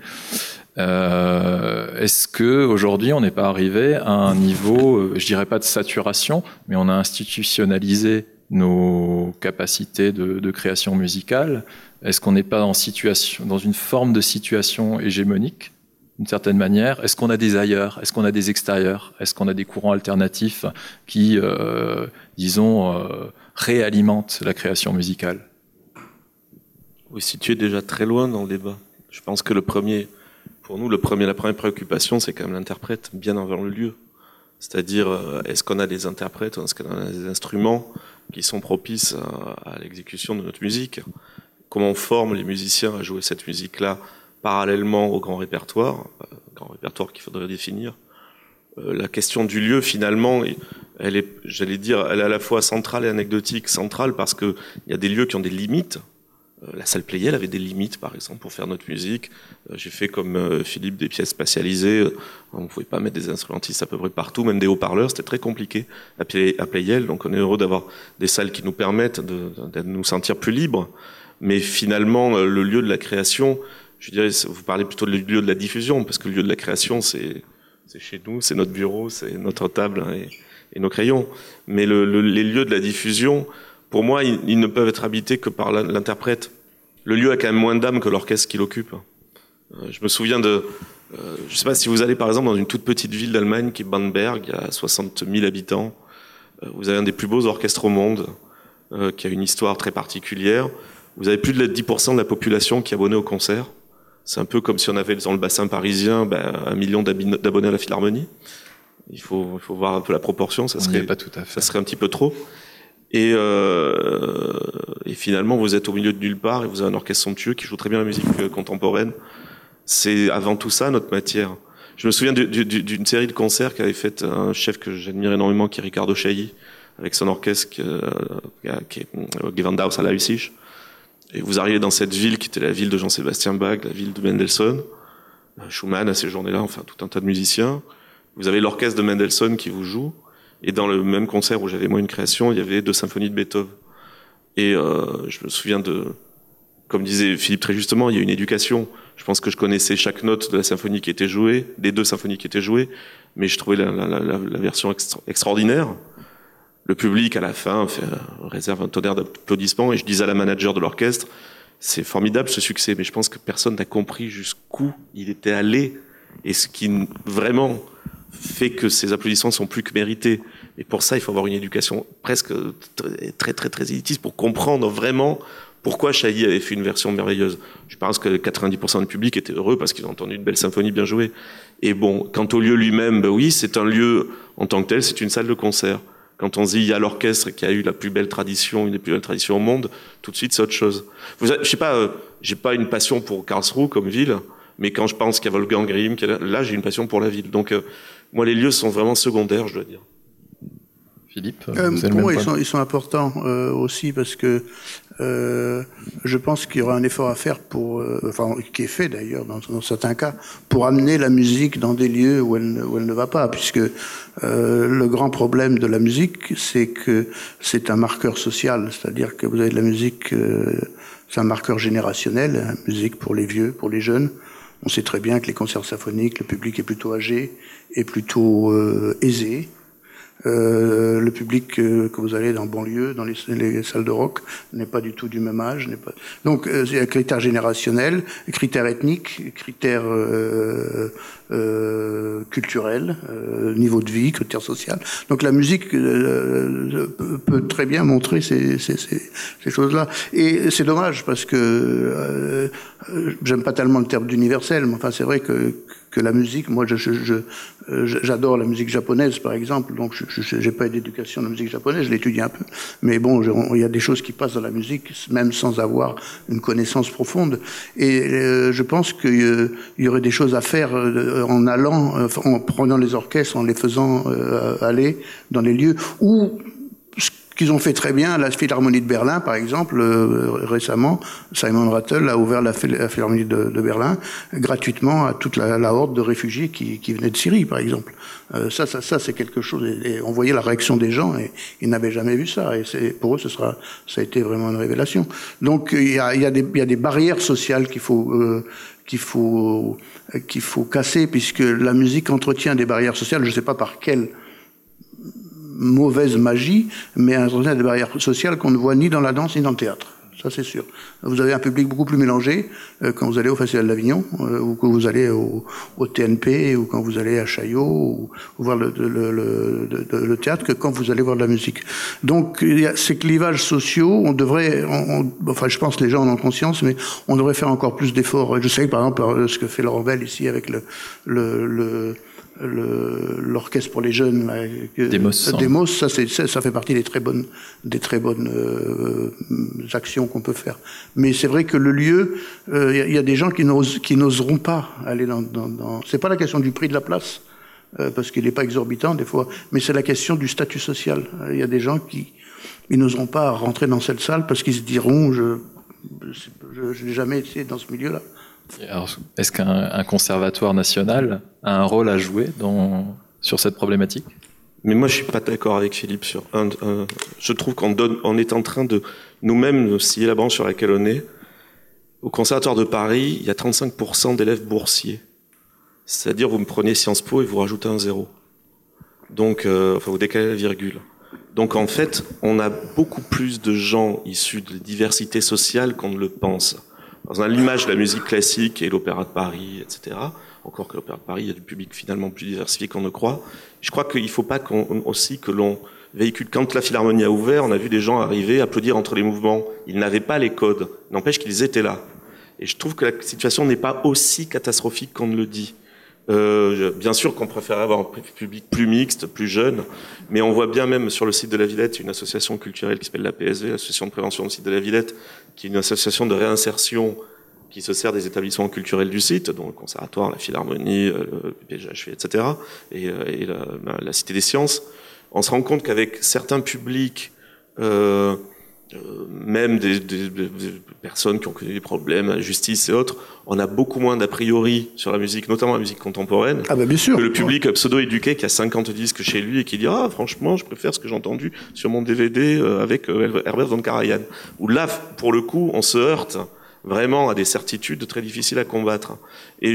Est-ce que aujourd'hui on n'est pas arrivé à un niveau, je dirais pas de saturation, mais on a institutionnalisé nos capacités de création musicale? Est-ce qu'on n'est pas dans une forme de situation hégémonique, d'une certaine manière? Est-ce qu'on a des ailleurs? Est-ce qu'on a des extérieurs? Est-ce qu'on a des courants alternatifs qui, réalimentent la création musicale? Vous situez déjà très loin dans le débat. Je pense que pour nous, la première préoccupation, c'est quand même l'interprète bien avant le lieu. C'est-à-dire, est-ce qu'on a des interprètes, est-ce qu'on a des instruments qui sont propices à l'exécution de notre musique? Comment on forme les musiciens à jouer cette musique-là parallèlement au grand répertoire qu'il faudrait définir? La question du lieu, finalement, elle est, elle est à la fois centrale et anecdotique. Centrale parce qu'il y a des lieux qui ont des limites. La salle Pleyel avait des limites, par exemple, pour faire notre musique. J'ai fait comme Philippe des pièces spatialisées. On ne pouvait pas mettre des instrumentistes à peu près partout, même des haut-parleurs. C'était très compliqué à Pleyel. Donc on est heureux d'avoir des salles qui nous permettent de nous sentir plus libres. Mais finalement, le lieu de la création, je dirais, vous parlez plutôt du lieu de la diffusion, parce que le lieu de la création, c'est chez nous, c'est notre bureau, c'est notre table et nos crayons. Mais les lieux de la diffusion, pour moi, ils ne peuvent être habités que par l'interprète. Le lieu a quand même moins d'âme que l'orchestre qui l'occupe. Je me souviens je ne sais pas si vous allez par exemple dans une toute petite ville d'Allemagne qui est Bamberg, il y a 60 000 habitants. Vous avez un des plus beaux orchestres au monde, qui a une histoire très particulière. Vous avez plus de 10% de la population qui est abonnée au concert. C'est un peu comme si on avait dans le bassin parisien 1 million d'abonnés à la Philharmonie. Il faut voir un peu la proportion, ça serait pas tout à fait. Ça serait un petit peu trop. Et finalement, vous êtes au milieu de nulle part et vous avez un orchestre somptueux qui joue très bien la musique contemporaine. c'est avant tout ça notre matière. Je me souviens d'une série de concerts qu'avait fait un chef que j'admire énormément, qui est Ricardo Chailly, avec son orchestre qui est Gewandhaus à Leipzig. Et vous arrivez dans cette ville qui était la ville de Jean-Sébastien Bach, la ville de Mendelssohn, Schumann à ces journées-là, enfin tout un tas de musiciens. Vous avez l'orchestre de Mendelssohn qui vous joue. Et dans le même concert où j'avais moi une création, il y avait 2 symphonies de Beethoven. Et je me souviens comme disait Philippe très justement, il y a une éducation. Je pense que je connaissais chaque note de la symphonie qui était jouée, des 2 symphonies qui étaient jouées, mais je trouvais la version extraordinaire. Le public, à la fin, réserve un tonnerre d'applaudissements, et je disais à la manager de l'orchestre, c'est formidable ce succès, mais je pense que personne n'a compris jusqu'où il était allé, et ce qui vraiment fait que ces applaudissements sont plus que mérités. Et pour ça, il faut avoir une éducation presque très, très, très élitiste pour comprendre vraiment pourquoi Chailly avait fait une version merveilleuse. Je pense que 90% du public était heureux parce qu'ils ont entendu une belle symphonie bien jouée. Et bon, quant au lieu lui-même, oui, c'est un lieu en tant que tel, c'est une salle de concert. Quand on dit il y a l'orchestre qui a eu la plus belle tradition, une des plus belles traditions au monde, tout de suite c'est autre chose. Je sais pas, j'ai pas une passion pour Karlsruhe comme ville, mais quand je pense qu'il y a Wolfgang Grimm, là j'ai une passion pour la ville. Donc moi les lieux sont vraiment secondaires, je dois dire. Philippe, pour moi, ils sont importants aussi parce que je pense qu'il y aura un effort à faire qui est fait d'ailleurs dans certains cas, pour amener la musique dans des lieux où elle ne va pas, puisque le grand problème de la musique, c'est que c'est un marqueur social, c'est-à-dire que vous avez de la musique, c'est un marqueur générationnel, hein, musique pour les vieux, pour les jeunes. On sait très bien que les concerts symphoniques, le public est plutôt âgé et plutôt aisé. Le public que vous allez dans banlieue, dans les salles de rock, n'est pas du tout du même âge. Donc, il y a critères générationnels, critères ethniques, critères culturels, niveau de vie, critères sociaux. Donc, la musique peut très bien montrer ces choses-là. Et c'est dommage parce que j'aime pas tellement le terme d'universel, mais enfin, c'est vrai que la musique, moi j'adore la musique japonaise par exemple, donc j'ai pas eu d'éducation de la musique japonaise, je l'étudie un peu, mais bon, il y a des choses qui passent dans la musique même sans avoir une connaissance profonde, et je pense qu'il y aurait des choses à faire en prenant les orchestres, en les faisant aller dans les lieux où qu'ils ont fait très bien à la Philharmonie de Berlin, par exemple, récemment, Simon Rattle a ouvert la Philharmonie de Berlin gratuitement à toute la horde de réfugiés qui venaient de Syrie, par exemple. Ça, c'est quelque chose, et on voyait la réaction des gens, et ils n'avaient jamais vu ça, et pour eux, ça a été vraiment une révélation. Donc, il y a des barrières sociales qu'il faut casser, puisque la musique entretient des barrières sociales, je ne sais pas par quelle mauvaise magie, mais entretient des barrières sociales qu'on ne voit ni dans la danse ni dans le théâtre. Ça, c'est sûr. Vous avez un public beaucoup plus mélangé quand vous allez au Festival d'Avignon, ou quand vous allez au TNP, ou quand vous allez à Chaillot, ou voir le théâtre, que quand vous allez voir de la musique. Donc, il y a ces clivages sociaux, enfin, je pense que les gens en ont conscience, mais on devrait faire encore plus d'efforts. Je sais que, par exemple, ce que fait Laurent Bell ici avec l'orchestre pour les jeunes, là, Demos, ça fait partie des très bonnes actions qu'on peut faire. Mais c'est vrai que le lieu, il y a des gens qui n'oseront pas aller dans c'est pas la question du prix de la place, parce qu'il n'est pas exorbitant des fois, mais c'est la question du statut social. Il y a des gens ils n'oseront pas rentrer dans cette salle parce qu'ils se diront je n'ai jamais été dans ce milieu-là. Alors, est-ce qu'un conservatoire national a un rôle à jouer sur cette problématique ? Mais moi, je suis pas d'accord avec Philippe sur je trouve qu'on est en train de nous-mêmes scier la branche sur laquelle on est. Au Conservatoire de Paris, il y a 35% d'élèves boursiers. C'est-à-dire, vous me prenez Sciences Po et vous rajoutez un zéro. Donc, vous décalez la virgule. Donc, en fait, on a beaucoup plus de gens issus de diversité sociale qu'on ne le pense. On a l'image de la musique classique et l'Opéra de Paris, etc. Encore que l'Opéra de Paris, il y a du public finalement plus diversifié qu'on ne croit. Je crois qu'il ne faut pas que l'on véhicule. Quand la Philharmonie a ouvert, on a vu des gens arriver, applaudir entre les mouvements. Ils n'avaient pas les codes. N'empêche qu'ils étaient là. Et je trouve que la situation n'est pas aussi catastrophique qu'on ne le dit. Bien sûr qu'on préférait avoir un public plus mixte, plus jeune, mais on voit bien même sur le site de la Villette une association culturelle qui s'appelle la PSV, l'association de prévention du site de la Villette, qui est une association de réinsertion qui se sert des établissements culturels du site, dont le conservatoire, la philharmonie, le PPGHV, etc., et la Cité des Sciences, on se rend compte qu'avec certains publics, même des personnes qui ont connu des problèmes, la justice et autres, on a beaucoup moins d'a priori sur la musique, notamment la musique contemporaine, bien sûr, que le public pseudo-éduqué qui a 50 disques chez lui et qui dit « Ah, franchement, je préfère ce que j'ai entendu sur mon DVD avec Herbert von Karajan ». Où là, pour le coup, on se heurte vraiment à des certitudes très difficiles à combattre. Et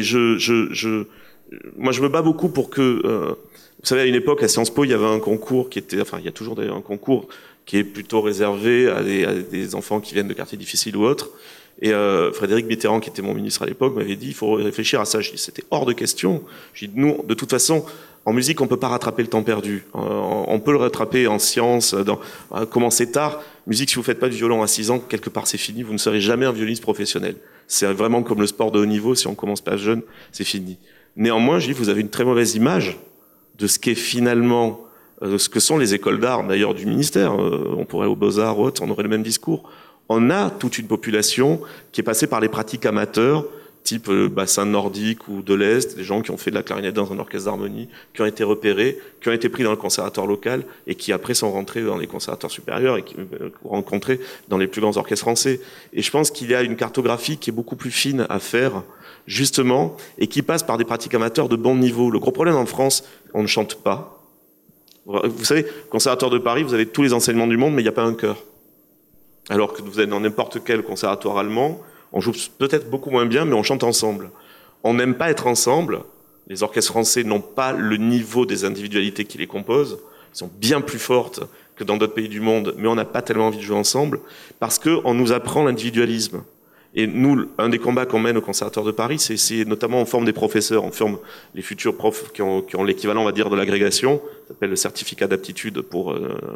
moi, je me bats beaucoup pour que... vous savez, à une époque, à Sciences Po, il y avait un concours qui était... Enfin, il y a toujours d'ailleurs un concours qui est plutôt réservé à des enfants qui viennent de quartiers difficiles ou autres. Et Frédéric Mitterrand, qui était mon ministre à l'époque, m'avait dit il faut réfléchir à ça. Je dis c'était hors de question. Je dis nous, de toute façon, en musique, on peut pas rattraper le temps perdu. On peut le rattraper en sciences, commencer tard. Musique, si vous faites pas du violon à 6 ans, quelque part c'est fini. Vous ne serez jamais un violoniste professionnel. C'est vraiment comme le sport de haut niveau. Si on commence pas jeune, c'est fini. Néanmoins, je dis vous avez une très mauvaise image de ce qu'est finalement ce que sont les écoles d'art, d'ailleurs du ministère. On pourrait aux Beaux-Arts, autres, on aurait le même discours. On a toute une population qui est passée par les pratiques amateurs, type bassin nordique ou de l'Est, des gens qui ont fait de la clarinette dans un orchestre d'harmonie, qui ont été repérés, qui ont été pris dans le conservatoire local et qui après sont rentrés dans les conservatoires supérieurs et qui rencontrés dans les plus grands orchestres français. Et je pense qu'il y a une cartographie qui est beaucoup plus fine à faire, justement, et qui passe par des pratiques amateurs de bon niveau. Le gros problème en France, on ne chante pas. Vous savez, conservatoire de Paris, vous avez tous les enseignements du monde, mais il n'y a pas un chœur. Alors que vous êtes dans n'importe quel conservatoire allemand, on joue peut-être beaucoup moins bien, mais on chante ensemble. On n'aime pas être ensemble. Les orchestres français n'ont pas le niveau des individualités qui les composent. Ils sont bien plus fortes que dans d'autres pays du monde, mais on n'a pas tellement envie de jouer ensemble parce qu'on nous apprend l'individualisme. Et nous, un des combats qu'on mène au Conservatoire de Paris, c'est notamment on forme des professeurs, on forme les futurs profs qui ont l'équivalent, on va dire, de l'agrégation, ça s'appelle le certificat d'aptitude pour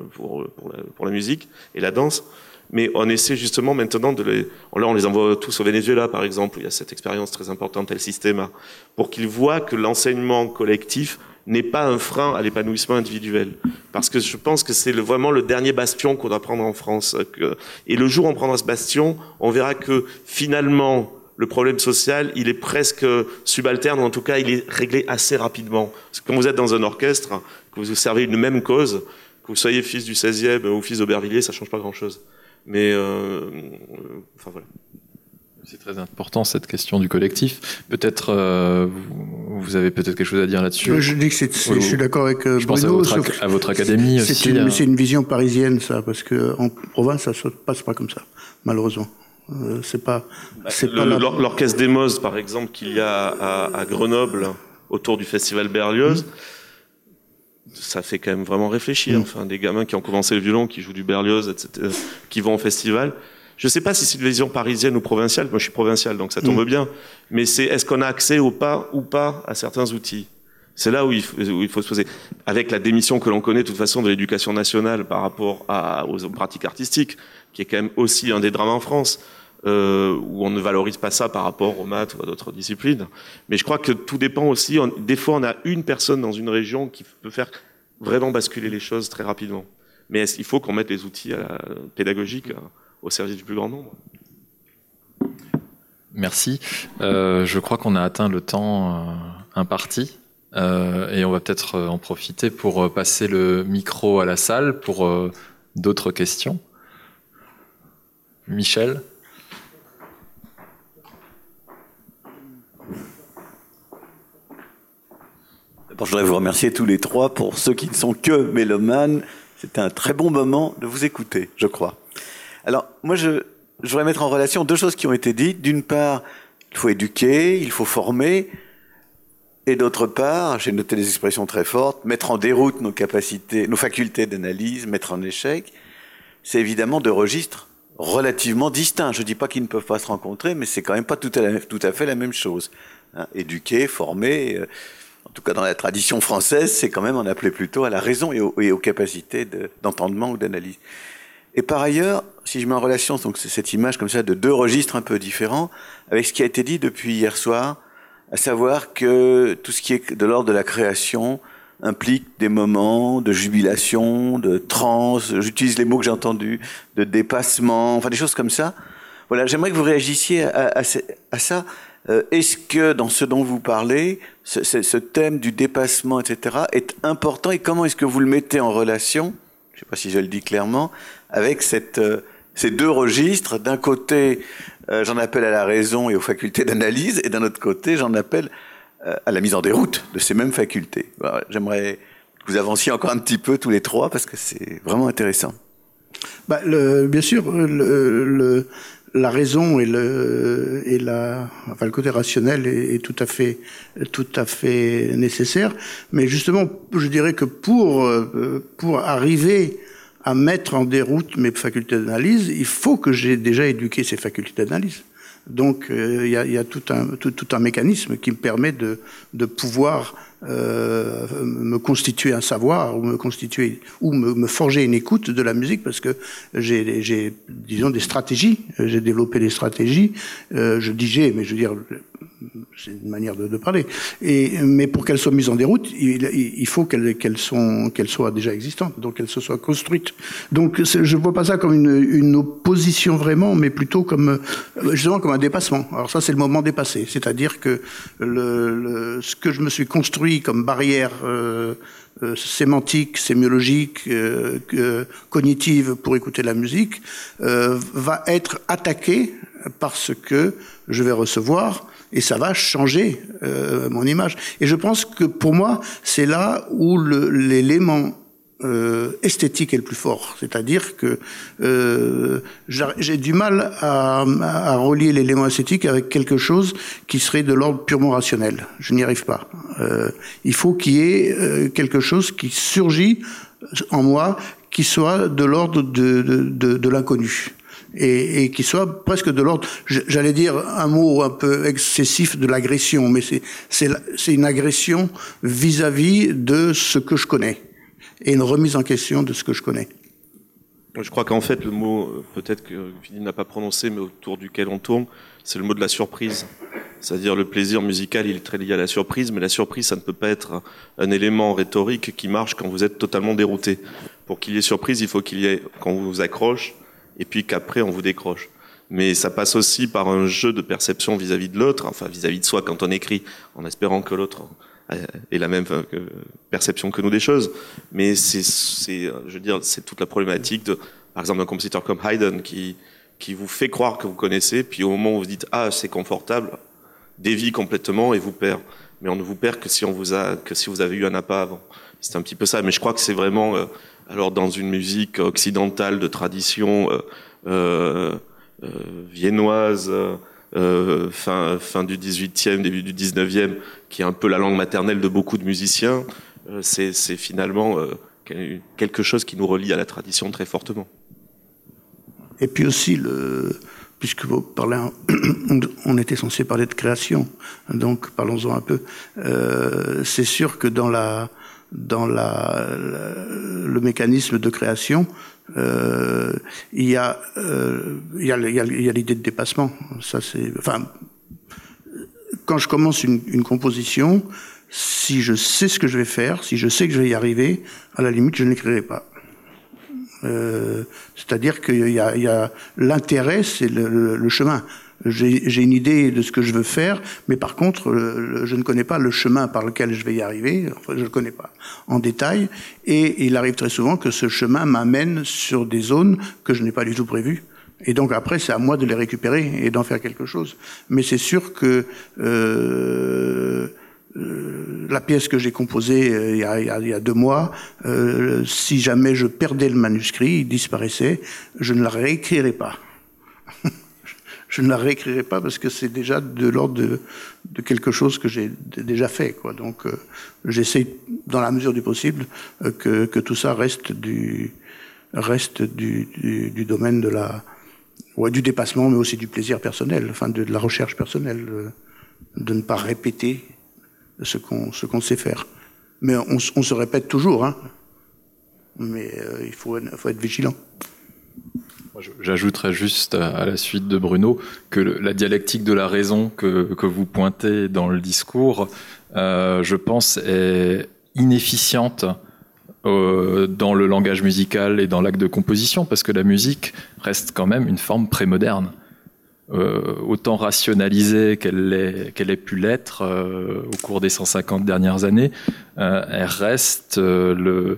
la musique et la danse. Mais on essaie justement maintenant là, on les envoie tous au Venezuela, par exemple, où il y a cette expérience très importante, El Sistema, pour qu'ils voient que l'enseignement collectif n'est pas un frein à l'épanouissement individuel. Parce que je pense que c'est vraiment le dernier bastion qu'on doit prendre en France. Et le jour où on prendra ce bastion, on verra que finalement, le problème social, il est presque subalterne, ou en tout cas, il est réglé assez rapidement. Parce que quand vous êtes dans un orchestre, que vous servez une même cause, que vous soyez fils du 16e ou fils d'Aubervilliers, ça change pas grand-chose. Mais, enfin voilà. C'est très important cette question du collectif. Peut-être vous avez peut-être quelque chose à dire là-dessus. Je dis que je suis d'accord avec Bruno. Je pense à votre académie aussi. C'est une vision parisienne ça, parce que en province ça se passe pas comme ça, malheureusement. L'orchestre des Moses, par exemple, qu'il y a à Grenoble autour du festival Berlioz. Ça fait quand même vraiment réfléchir. Enfin, des gamins qui ont commencé le violon, qui jouent du Berlioz, etc., qui vont au festival. Je ne sais pas si c'est une vision parisienne ou provinciale. Moi, je suis provincial, donc ça tombe bien. Mais est-ce qu'on a accès ou pas à certains outils? C'est là où il faut se poser. Avec la démission que l'on connaît, de toute façon, de l'éducation nationale par rapport aux pratiques artistiques, qui est quand même aussi un des drames en France, où on ne valorise pas ça par rapport aux maths ou à d'autres disciplines. Mais je crois que tout dépend aussi. Des fois, on a une personne dans une région qui peut faire vraiment basculer les choses très rapidement. Mais il faut qu'on mette les outils pédagogiques au service du plus grand nombre. Merci. Je crois qu'on a atteint le temps imparti. Et on va peut-être en profiter pour passer le micro à la salle pour d'autres questions. Michel ? D'abord, je voudrais vous remercier tous les trois. Pour ceux qui ne sont que mélomanes, c'était un très bon moment de vous écouter, je crois. Alors, moi, je voudrais mettre en relation deux choses qui ont été dites. D'une part, il faut éduquer, il faut former. Et d'autre part, j'ai noté des expressions très fortes, mettre en déroute nos capacités, nos facultés d'analyse, mettre en échec. C'est évidemment deux registres relativement distincts. Je ne dis pas qu'ils ne peuvent pas se rencontrer, mais c'est quand même pas tout à fait la même chose. Éduquer, former, en tout cas dans la tradition française, c'est quand même en appeler plutôt à la raison et aux capacités d'entendement ou d'analyse. Et par ailleurs, si je mets en relation donc cette image comme ça de deux registres un peu différents, avec ce qui a été dit depuis hier soir, à savoir que tout ce qui est de l'ordre de la création implique des moments de jubilation, de transe, j'utilise les mots que j'ai entendus, de dépassement, enfin des choses comme ça. Voilà, j'aimerais que vous réagissiez à ça. Est-ce que dans ce dont vous parlez, ce thème du dépassement, etc., est important et comment est-ce que vous le mettez en relation, je ne sais pas si je le dis clairement, avec ces deux registres? D'un côté, j'en appelle à la raison et aux facultés d'analyse, et d'un autre côté, j'en appelle à la mise en déroute de ces mêmes facultés. Voilà, j'aimerais que vous avanciez encore un petit peu tous les trois, parce que c'est vraiment intéressant. Bien sûr, la raison et le côté rationnel est tout à fait nécessaire. Mais justement, je dirais que pour arriver à mettre en déroute mes facultés d'analyse, il faut que j'ai déjà éduqué ces facultés d'analyse. Donc, il y a tout un mécanisme qui me permet de pouvoir me constituer un savoir ou me forger une écoute de la musique, parce que j'ai disons des stratégies, j'ai développé des stratégies, je dis mais je veux dire c'est une manière de parler, mais pour qu'elles soient mises en déroute, il faut qu'elles soient déjà existantes, donc qu'elles se soient construites. Donc je vois pas ça comme une opposition vraiment, mais plutôt comme justement comme un dépassement. Alors ça, c'est le moment dépassé, c'est-à-dire que ce que je me suis construit comme barrière sémantique, sémiologique, cognitive pour écouter la musique, va être attaqué par ce que je vais recevoir, et ça va changer mon image. Et je pense que pour moi, c'est là où l'élément esthétique est le plus fort, c'est-à-dire que j'ai du mal à relier l'élément esthétique avec quelque chose qui serait de l'ordre purement rationnel. Je n'y arrive pas. Il faut qu'il y ait quelque chose qui surgit en moi, qui soit de l'ordre de l'inconnu. Et qui soit presque de l'ordre, j'allais dire un mot un peu excessif, de l'agression, mais c'est une agression vis-à-vis de ce que je connais, et une remise en question de ce que je connais. Je crois qu'en fait, le mot, peut-être que Philippe n'a pas prononcé, mais autour duquel on tourne, c'est le mot de la surprise. C'est-à-dire le plaisir musical, il est très lié à la surprise, mais la surprise, ça ne peut pas être un élément rhétorique qui marche quand vous êtes totalement dérouté. Pour qu'il y ait surprise, il faut qu'il y ait, quand on vous accroche, et puis qu'après on vous décroche. Mais ça passe aussi par un jeu de perception vis-à-vis de l'autre, enfin vis-à-vis de soi quand on écrit, en espérant que l'autre ait la même perception que nous des choses. Mais je veux dire, c'est toute la problématique de, par exemple, d'un compositeur comme Haydn qui vous fait croire que vous connaissez, puis au moment où vous dites ah c'est confortable, dévie complètement et vous perd. Mais on ne vous perd que si vous avez eu un appât avant. C'est un petit peu ça. Mais je crois que c'est vraiment alors dans une musique occidentale de tradition viennoise, fin du 18e, début du 19e, qui est un peu la langue maternelle de beaucoup de musiciens, c'est finalement quelque chose qui nous relie à la tradition très fortement. Et puis aussi, puisque vous parlez, on était censé parler de création, donc parlons-en un peu. C'est sûr que dans le mécanisme de création, il y a l'idée de dépassement. Ça, quand je commence une composition, si je sais ce que je vais faire, si je sais que je vais y arriver, à la limite, je ne l'écrirai pas. C'est-à-dire qu'il y a l'intérêt, c'est le chemin. J'ai une idée de ce que je veux faire, mais par contre, je ne connais pas le chemin par lequel je vais y arriver. Enfin, je le connais pas en détail, et il arrive très souvent que ce chemin m'amène sur des zones que je n'ai pas du tout prévues. Et donc après, c'est à moi de les récupérer et d'en faire quelque chose. Mais c'est sûr que la pièce que j'ai composée il y a 2 mois, si jamais je perdais le manuscrit, il disparaissait, je ne la réécrirais pas. Je ne la réécrirai pas parce que c'est déjà de l'ordre de quelque chose que j'ai déjà fait, quoi. Donc, j'essaie, dans la mesure du possible, que tout ça reste du domaine du dépassement, mais aussi du plaisir personnel, enfin de la recherche personnelle, de ne pas répéter ce qu'on sait faire. Mais on se répète toujours, hein. Mais il faut être vigilant. J'ajouterais juste à la suite de Bruno que la dialectique de la raison que vous pointez dans le discours, je pense, est inefficiente dans le langage musical et dans l'acte de composition, parce que la musique reste quand même une forme prémoderne. autant rationalisée qu'elle ait pu l'être au cours des 150 dernières années, elle reste une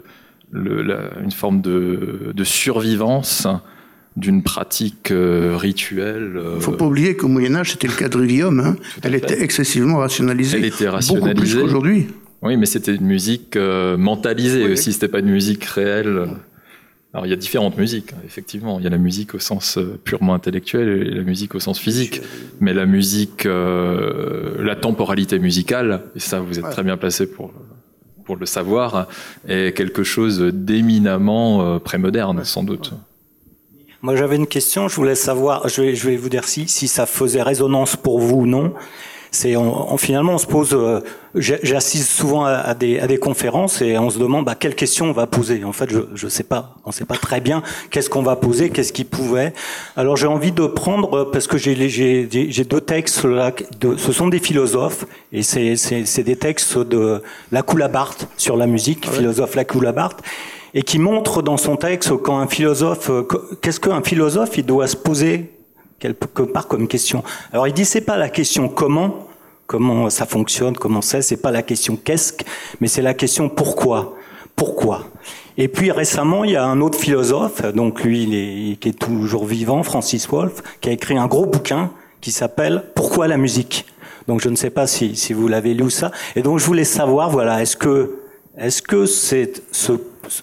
forme de survivance d'une pratique rituelle. Il ne faut pas oublier qu'au Moyen-Âge, c'était le cas de Ruvium. Hein. Elle était excessivement rationalisée. Elle était rationalisée. Beaucoup plus qu'aujourd'hui. Oui, mais c'était une musique mentalisée aussi, c'était pas une musique réelle. Alors il y a différentes musiques, effectivement. Il y a la musique au sens purement intellectuel et la musique au sens physique. Mais la musique, la temporalité musicale, et ça vous êtes très bien placé pour le savoir, est quelque chose d'éminemment prémoderne, sans doute. Moi j'avais une question, je voulais savoir, je vais vous dire si ça faisait résonance pour vous ou non. C'est finalement on se pose, j'assiste souvent à des conférences et on se demande quelle question on va poser. En fait, je sais pas, on sait pas très bien qu'est-ce qu'on va poser, qu'est-ce qui pouvait. Alors j'ai envie de prendre parce que j'ai deux textes là, ce sont des philosophes et c'est des textes de Lacoue-Labarthe sur la musique, philosophe Lacoue-Labarthe, et qui montre dans son texte quand un philosophe, qu'est-ce qu'un philosophe il doit se poser quelque part comme question. Alors il dit c'est pas la question comment ça fonctionne, comment c'est pas la question qu'est-ce, mais c'est la question pourquoi. Et puis récemment il y a un autre philosophe, donc lui qui est toujours vivant, Francis Wolff, qui a écrit un gros bouquin qui s'appelle Pourquoi la musique. Donc je ne sais pas si vous l'avez lu ça. Et donc je voulais savoir est-ce que c'est ce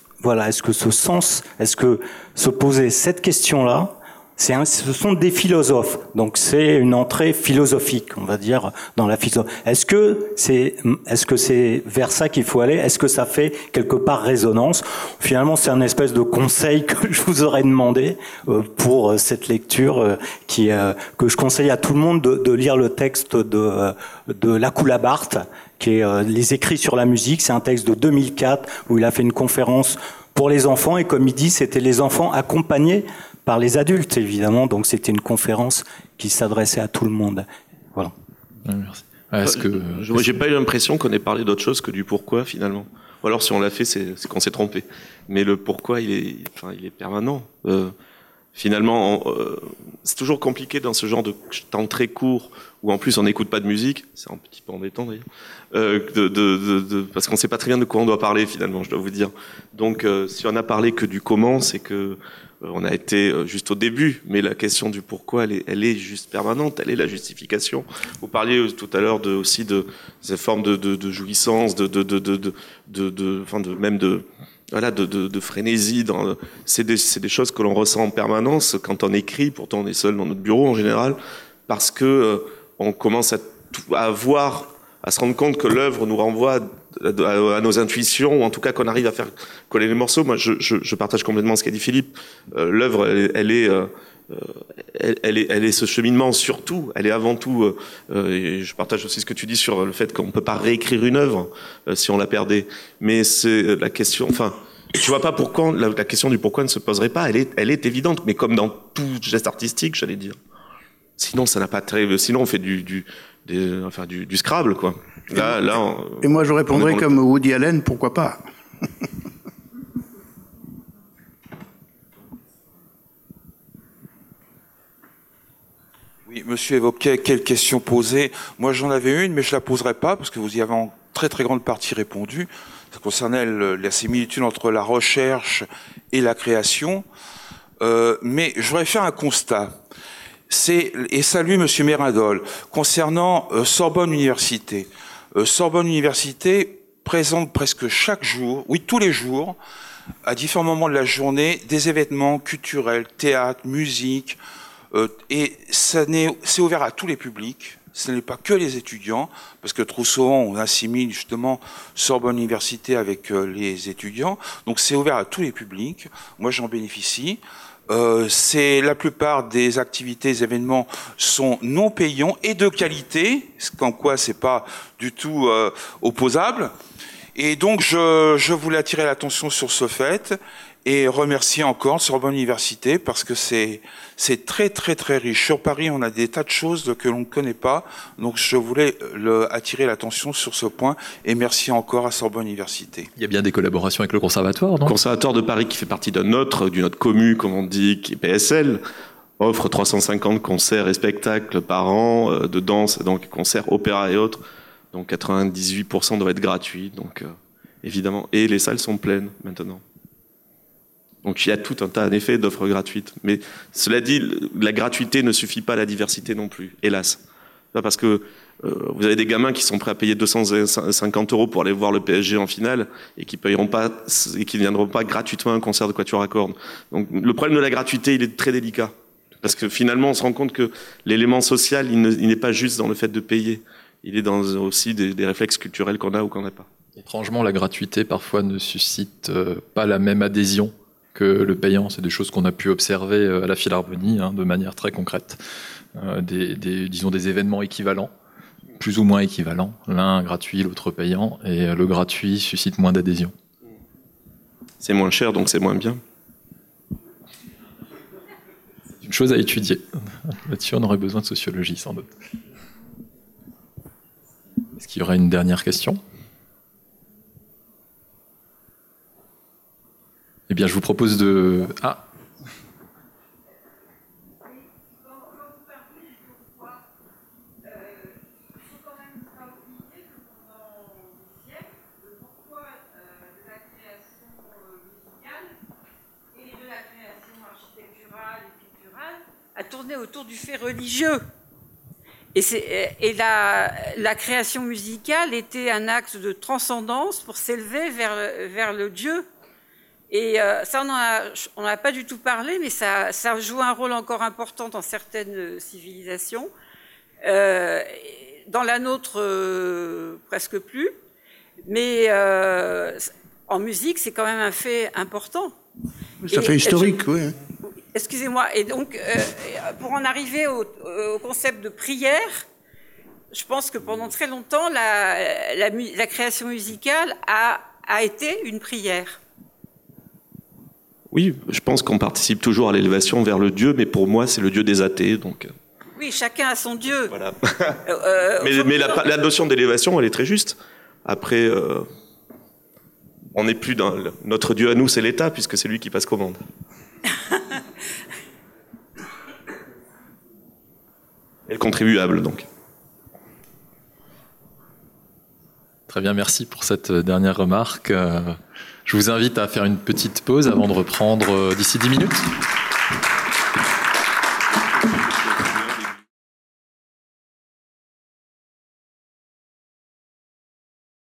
sens, est-ce que se poser cette question-là, ce sont des philosophes, donc c'est une entrée philosophique, on va dire, dans la philosophie. Est-ce que c'est vers ça qu'il faut aller? Est-ce que ça fait quelque part résonance? Finalement, c'est un espèce de conseil que je vous aurais demandé pour cette lecture que je conseille à tout le monde de lire le texte de Lacoue-Labarthe, qui est les écrits sur la musique. C'est un texte de 2004 où il a fait une conférence pour les enfants et comme il dit, c'était les enfants accompagnés par les adultes, évidemment. Donc, c'était une conférence qui s'adressait à tout le monde. Voilà. Merci. J'ai pas eu l'impression qu'on ait parlé d'autre chose que du pourquoi, finalement. Ou alors, si on l'a fait, c'est qu'on s'est trompé. Mais le pourquoi, il est permanent. Finalement, c'est toujours compliqué dans ce genre de temps très court où en plus on n'écoute pas de musique. C'est un petit peu embêtant d'ailleurs, parce qu'on ne sait pas très bien de quoi on doit parler finalement. Je dois vous dire. Donc, si on a parlé que du comment, c'est que on a été juste au début, mais la question du pourquoi, elle est juste permanente. Elle est la justification. Vous parliez tout à l'heure aussi de cette forme de jouissance, de frénésie. C'est des choses que l'on ressent en permanence quand on écrit. Pourtant, on est seul dans notre bureau en général, parce que on commence à se rendre compte que l'œuvre nous renvoie à nos intuitions, ou en tout cas qu'on arrive à faire coller les morceaux. Moi, je partage complètement ce qu'a dit Philippe. L'œuvre, elle est ce cheminement surtout. Elle est avant tout. Et je partage aussi ce que tu dis sur le fait qu'on ne peut pas réécrire une œuvre si on la perdait. Mais c'est la question. Enfin, tu vois pas pourquoi la question du pourquoi ne se poserait pas. Elle est évidente, mais comme dans tout geste artistique, j'allais dire. Sinon, ça n'a pas très. Sinon, on fait du Scrabble, quoi. Et moi, je répondrais comme Woody Allen, pourquoi pas? Oui, monsieur évoquait quelle question poser. Moi, j'en avais une, mais je la poserai pas, parce que vous y avez en très très grande partie répondu. Ça concernait la similitude entre la recherche et la création. Mais je voudrais faire un constat. Et salut monsieur Mérindol, concernant Sorbonne Université. Sorbonne Université présente presque chaque jour, oui tous les jours, à différents moments de la journée, des événements culturels, théâtre, musique, et c'est ouvert à tous les publics. Ce n'est pas que les étudiants, parce que trop souvent on assimile justement Sorbonne Université avec les étudiants. Donc c'est ouvert à tous les publics. Moi j'en bénéficie. C'est la plupart des activités, des événements sont non payants et de qualité, en quoi c'est pas du tout opposable. Et donc je voulais attirer l'attention sur ce fait et remercier encore Sorbonne Université parce que c'est très très très riche. Sur Paris, on a des tas de choses que l'on ne connaît pas, donc je voulais attirer l'attention sur ce point et merci encore à Sorbonne Université. Il y a bien des collaborations avec le Conservatoire, non ? Le Conservatoire de Paris qui fait partie d'une autre commu, comme on dit, qui est PSL. offre 350 concerts et spectacles par an de danse, donc concerts, opéra et autres. Donc 98% doivent être gratuits, donc évidemment. Et les salles sont pleines maintenant. Donc il y a tout un tas en effet d'offres gratuites. Mais cela dit, la gratuité ne suffit pas à la diversité non plus, hélas. Parce que vous avez des gamins qui sont prêts à payer 250 € pour aller voir le PSG en finale et qui payeront pas et qui ne viendront pas gratuitement à un concert de quatuor à cordes. Donc le problème de la gratuité, il est très délicat. Parce que finalement, on se rend compte que l'élément social, il n'est pas juste dans le fait de payer. Il est dans aussi des réflexes culturels qu'on a ou qu'on n'a pas. Étrangement, la gratuité parfois ne suscite pas la même adhésion que le payant. C'est des choses qu'on a pu observer à la Philharmonie de manière très concrète. Disons des événements équivalents, plus ou moins équivalents, l'un gratuit, l'autre payant, et le gratuit suscite moins d'adhésion. C'est moins cher, donc c'est moins bien. C'est une chose à étudier. Là-dessus, on aurait besoin de sociologie, sans doute. Est-ce qu'il y aurait une dernière question ? Eh bien, je vous propose de... Ah. A tourné autour du fait religieux. Et la création musicale était un axe de transcendance pour s'élever vers le Dieu. Et ça, on n'en a pas du tout parlé, mais ça joue un rôle encore important dans certaines civilisations. Dans la nôtre, presque plus. Mais en musique, c'est quand même un fait important. Ça fait historique, oui. Excusez-moi. Et donc, pour en arriver au concept de prière, je pense que pendant très longtemps, la création musicale a été une prière. Oui, je pense qu'on participe toujours à l'élévation vers le Dieu, mais pour moi, c'est le Dieu des athées. Donc... Oui, chacun a son Dieu. Voilà. Mais la notion d'élévation, elle est très juste. Après, on n'est plus dans... Notre Dieu à nous, c'est l'État, puisque c'est lui qui passe commande. Et le contribuable, donc. Très bien, merci pour cette dernière remarque. Je vous invite à faire une petite pause avant de reprendre d'ici 10 minutes.